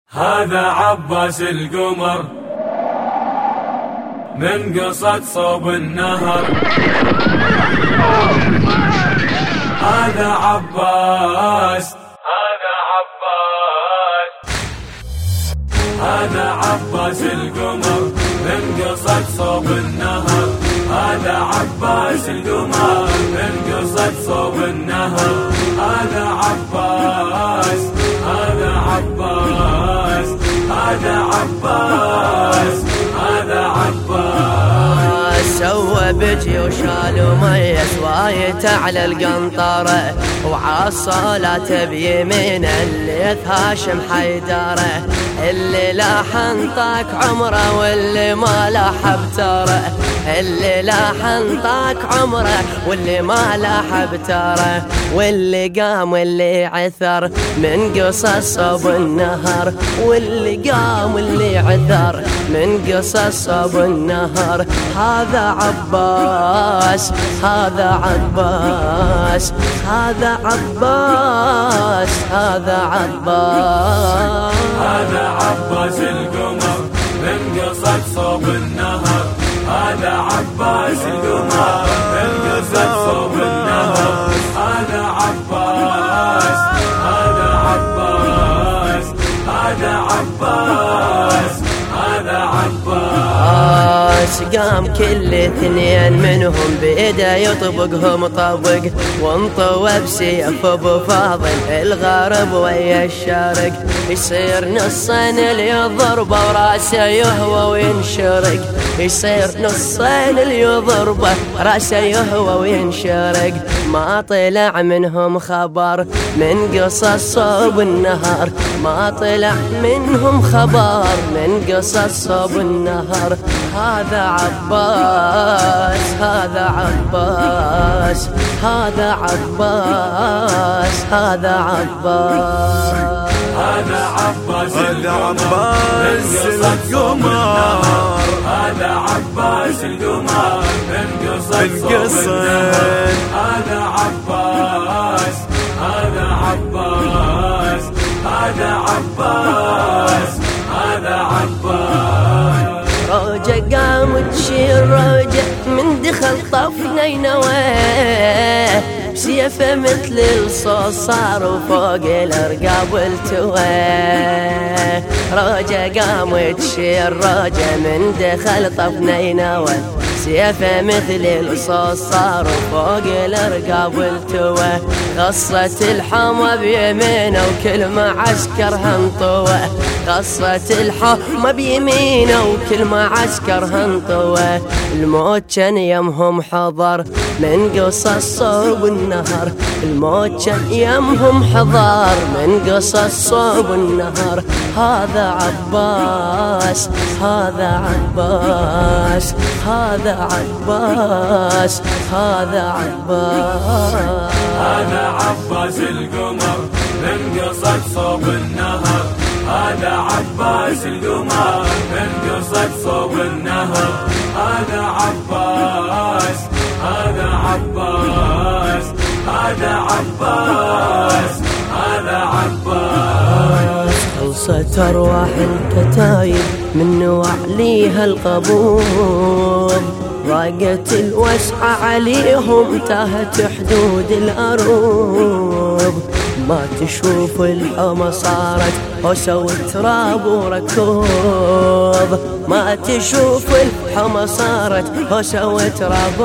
هذا عباس القمر من قصد صوب النهر. هذا عباس هذا عباس القمر من قصد صوب النهر. هذا عباس القمر من قصد صوب النهر. هذا عباس هذا عباس هذا عباس هذا عباس. سوى بجيوش وميس وايت على القنطرة وعالصلاة بيمين اللي هاشم حيدره. اللي لاح انطاك عمره واللي ما لاح بتره. اللي لاح انطاك عمره واللي ما لاح بتره. واللي قام واللي عثر من قصص صوب النهر. واللي قام واللي عثر من قصص صوب النهر. هذا عباس هذا عباس هذا عباس هذا عباس. هذا عباس القمر من قصد صوب النهر. هذا عباس القمر من قصد صوب النهر. هذا عباس هذا عباس هذا عباس هذا عباس. قام كل اثنين منهم بيده يطبقهم طبق وانطوى بسيف ابو فاضل الغرب ويا الشرق. يصير نصين اللي ضربه وراسه يهوى وينشرق. يصير نصين اللي ضربه راسه يهوى وينشرق. ما طلع منهم خبر من قصص صوب النهر. ما طلع منهم خبر من قصص صوب النهر. هذا عباس هذا عباس هذا عباس هذا عباس. هذا عباس القمر. هذا عباس القمر من قصد صوب النهر. هذا عباس هذا عباس هذا عباس هذا عباس. روجة قام تشير روجة من دخل طف نينوى. بسيفه مثل الصوص صار وفوق الارقاب التوى. روجة قام تشير روجة من دخل طف نينوى. سيفه مثل الصوص صار وفوق الارقاب التوى. قصة الحمى بيمينه وكل معسكرها انطوى. قصة الحمى بيمينه وكل معسكرها انطوى. الموت كان يمهم حضر من قصص صوب النهر. الموت كان يمهم حضر من قصص صوب النهر. هذا عباس هذا عباس هذا عباس هذا عباس. هذا عباس القمر من قصد صوب النهر. هذا عباس القمر من قصد صوب النهر. هذا عباس هذا عباس هذا عباس هذا عباس. خلصت أرواح الكتايب من وعليها القبور. ضاقت الوسعة عليهم تاهت حدود الأروب. ما تشوف الحمى صارت هوسة وتراب وركوب. ما تشوف الحمى صارت هوسة وتراب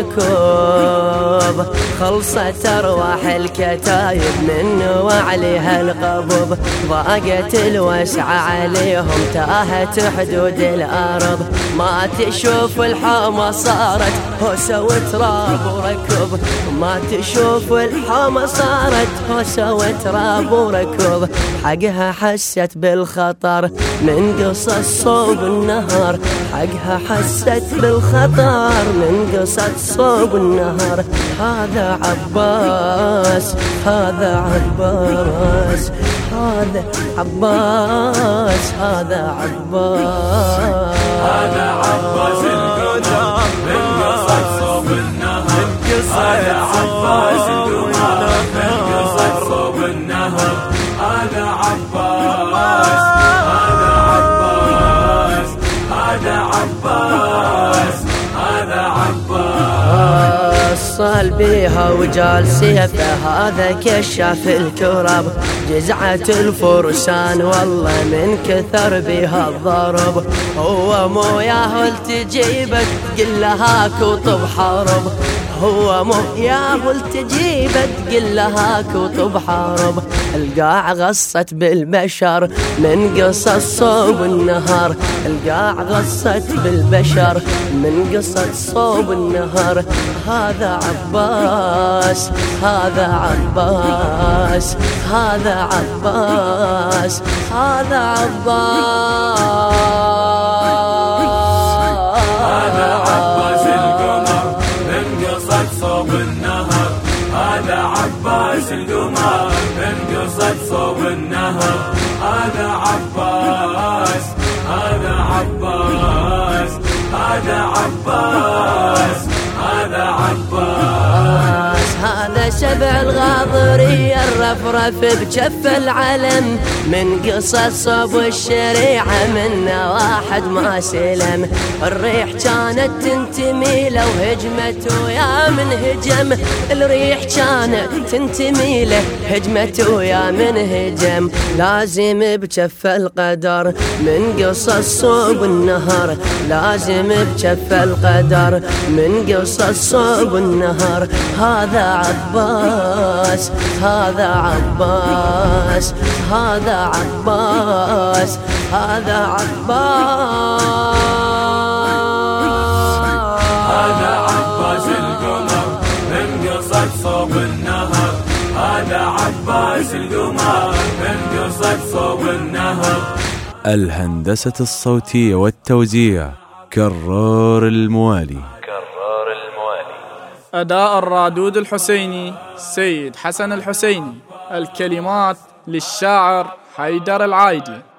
وركوب. خلصت أرواح الكتايب من وعليها القبوب. ضاقت الوسعة عليهم تاهت حدود الأرض. ما تشوف الحمى صارت هوسة وتراب وركوب. ما تشوف الحمى صارت هوسة وتراب وركوب. حقها حست بالخطر من قصص صوب النهر. حقها حست بالخطر من قصص صوب النهر. هذا عباس هذا عباس هذا عباس هذا عباس. هذا عباس القمر من قصد صوب النهر. هذا عباس القمر من قصد صوب النهر. هذا عباس وصل بيها وجال سيفه هذا كشاف الكرب، جزعة الفرسان والله من كثر بها الضرب. هو مو ياهل تجيبك تقل لها كتب حرب، هو مو ياهل تجيبك تقل لها كتب حرب. القاع غصت بالبشر من قصص صوب النهر، القاع غصت بالبشر من قصص صوب النهر. هذا عباس هذا عباس هذا عباس هذا عباس هذا عباس القمر من قصد صوب النهر، هذا عباس القمر من قصد صوب النهر. هذا عباس هذا عباس هذا عباس هذا عباس. هذا سبع الغاضرية الرفرف بجف العلم، من قصص صوب الشريعة منا واحد ما سلم. الريح كانت تنتمي له وهجمته يا من هجم، الريح كانت تنتمي له هجمته يا من هجم. لازم بجف القدر من قصص صوب النهر، لازم بجف القدر من قصص صوب النهر. هذا عباس هذا عباس هذا عباس هذا عباس. هذا عباس القمر من قصد صوب النهر، هذا عباس القمر من قصد صوب النهر. الهندسة الصوتية والتوزيع كرار الموالي. أداء الرادود الحسيني سيد حسن الحسيني. الكلمات للشاعر حيدر العايدي.